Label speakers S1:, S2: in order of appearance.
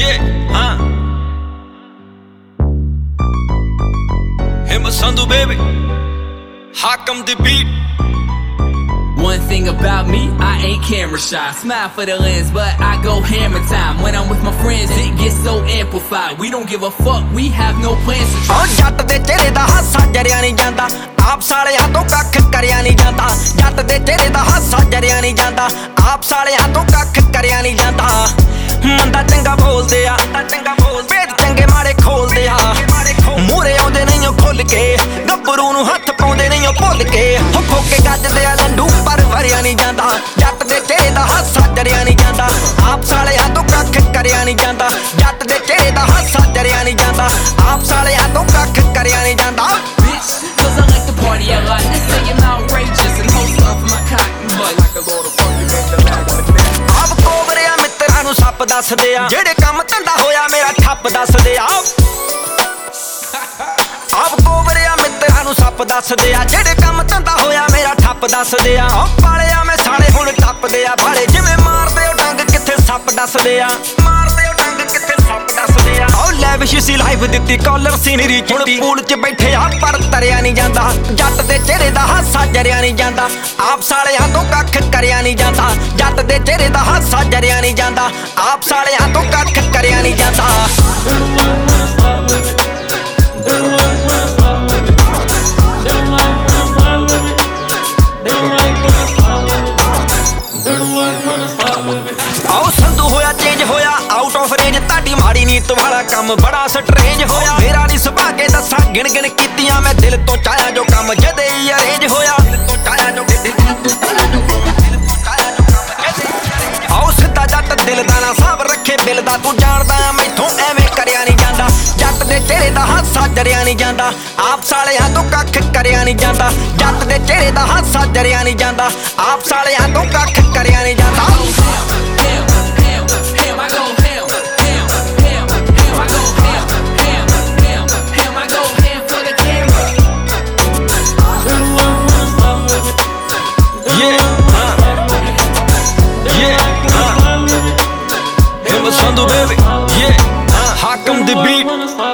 S1: Him a Sandu baby, Hakam the beat.
S2: One thing about me, I ain't camera shy. Smile for the lens, but I go hammer time. When I'm with my friends, it gets so amplified. We don't give a fuck, we have no plans to try.
S3: ਜੱਟ ਦੇ ਚਿਹਰੇ ਦਾ ਹਾਸਾ ਜਰਿਆ ਨਹੀਂ ਜਾਂਦਾ, ਆਪ ਸਾਲਿਆਂ ਤੋਂ ਕੱਖ ਕਰਿਆ ਨਹੀਂ ਜਾਂਦਾ। ਜੱਟ ਦੇ ਚਿਹਰੇ ਦਾ ਹਾਸਾ ਜਰਿਆ ਨਹੀਂ ਜਾਂਦਾ, ਆਪ ਸਾਲਿਆਂ ਤੋਂ ਕੱਖ ਕਰਿਆ ਨਹੀਂ ਜਾਂਦਾ। ਮੰਦਾ ਚੰਗਾ ਬੋਲਦੇ ਆ, ਭੇਦ ਚੰਗੇ ਮਾੜੇ ਖੋਲਦੇ ਆ। ਮੂਹਰੇ ਆਉਂਦੇ ਨਹੀਂ ਉਹ ਖੁੱਲ ਕੇ, ਗੱਭਰੂ ਨੂੰ ਹੱਥ ਪਾਉਂਦੇ ਨਹੀਂ ਉਹ ਭੁੱਲ ਕੇ। ਹੋ ਕੇ ਗੱਜਦੇ ਆ ਲੰਡੂ ਪਰ ਵਰਿਆ ਨਹੀਂ ਜਾਂਦਾ। ਜੱਟ ਦੇ ਚਿਹਰੇ ਦਾ ਹਾਸਾ ਜਰਿਆ ਨਹੀਂ ਜਾਂਦਾ, ਆਪ ਸਾਲਿਆਂ ਤੋਂ ਕੱਖ ਕਰਿਆ ਨਹੀਂ ਜਾਂਦਾ। ਜੱਟ ਦੇ ਚਿਹਰੇ ਦਾ ਹਾਸਾ ਜਰਿਆ ਨਹੀਂ ਜਾਂਦਾ, ਆਪ ਸਾਲਿਆਂ ਤੋਂ ਕੱਖ ਕਰਿਆ ਨਹੀਂ ਜਾਂਦਾ।
S2: Bitch, cause I like to party a lot. They say I'm outrageous and host off my cotton butt. Like a load of fucking in the back of the net.
S3: ਆਪ ਕੋਬਰਿਆ ਮਿੱਤਰਾਂ ਨੂੰ ਸੱਪ ਦੱਸਦੇ ਆ, ਜਿਹੜੇ ਕੰਮ ਧੰਦਾ ਹੋਇਆ ਮੇਰਾ ਠੱਪ ਦੱਸਦੇ ਆ। ਆਪ ਕੋਬਰਿਆ ਮਿੱਤਰਾਂ ਨੂੰ ਸੱਪ ਦੱਸਦੇ ਆ, ਜਿਹੜੇ ਕੰਮ ਧੰਦਾ ਹੋਇਆ ਮੇਰਾ ਠੱਪ ਦੱਸਦੇ ਆ। ਉਹ ਪਾਲਿਆ ਮੈਂ ਸਾਲੇ ਹੁਣ ਟੱਪਦੇ ਆ ਭਾਲੇ, ਜਿਵੇਂ ਮਾਰਦੇ ਉਹ ਡੰਗ ਕਿੱਥੇ ਸੱਪ ਦੱਸਦੇ ਆ। ਮਾਰਦੇ ਉਹ ਡੰਗ ਕਿੱਥੇ ਸੱਪ ਦੱਸਦੇ ਆ। ਉਹ ਲੈਵਿਸ਼ ਸੀ ਲਾਈਫ ਦਿੱਤੀ ਕਾਲਰ ਸੀਨਰੀ ਚੁੱਟੀ, ਪੂਲ 'ਚ ਬੈਠੇ ਆ ਪਰ ਤਰਿਆ ਨਹੀਂ ਜਾਂਦਾ। ਜੱਟ ਦੇ ਚਿਹਰੇ ਦਾ ਹਾਸਾ ਜਰਿਆ ਨਹੀਂ ਜਾਂਦਾ, ਆਪ ਸਾਲਿਆਂ ਤੋਂ ਕੱਖ ਕਰਿਆ ਨਹੀਂ ਜਾਂਦਾ। ਜੱਟ ਦੇ ਚਿਹਰੇ ਦਾ ਹਾਸਾ ਜਰਿਆ ਨਹੀਂ ਜਾਂਦਾ, ਆਪ ਸਾਲਿਆਂ ਤੋਂ ਕੱਖ ਕਰਿਆ ਨਹੀਂ ਜਾਂਦਾ। ਆਓ ਸੰਧੂ ਹੋਇਆ ਚੇਂਜ ਹੋਇਆ ਆਊਟ ਆਫ ਰੇਂਜ, ਤੁਹਾਡੀ ਮਾੜੀ ਨੀਤ ਵਾਲਾ ਕੰਮ ਬੜਾ ਸਟਰੇਂਜ ਹੋਇਆ। ਮੇਰਾ ਨਹੀਂ ਸੁਭਾ ਕੇ ਦੱਸਾਂ ਗਿਣ ਗਿਣ ਕੀਤੀਆਂ ਮੈਂ, ਦਿਲ ਤੋਂ ਚਾਹਿਆ ਜੋ ਕੰਮ ਜਦੇ ਹੀ ਅਰੇਂਜ ਹੋਇਆ। ਆਓ ਸਿੱਧਾ ਜੱਟ ਦਿਲ ਦਾ ਨਾ ਸਾਬ ਰੱਖੇ ਬਿੱਲ ਦਾ, ਤੂੰ ਜਾਣਦਾ ਆ ਮੈਥੋਂ ਐਵੇਂ ਕਰਿਆ ਨਹੀਂ ਜਾਂਦਾ। ਜੱਟ ਦੇ ਚਿਹਰੇ ਦਾ ਹਾਸਾ ਜਰਿਆ ਨਹੀਂ ਜਾਂਦਾ, ਆਪ ਸਾਲਿਆਂ ਤੋਂ ਕੱਖ ਕਰਿਆ ਨਹੀਂ ਜਾਂਦਾ। ਜੱਟ ਦੇ ਚਿਹਰੇ ਦਾ ਹਾਸਾ ਜਰਿਆ ਨਹੀਂ ਜਾਂਦਾ, ਆਪ ਸਾਲਿਆਂ ਤੋਂ ਕੱਖ ਕਰਿਆ ਨਹੀਂ ਜਾਂਦਾ।
S1: Him a Sandu baby, Hakam the beat.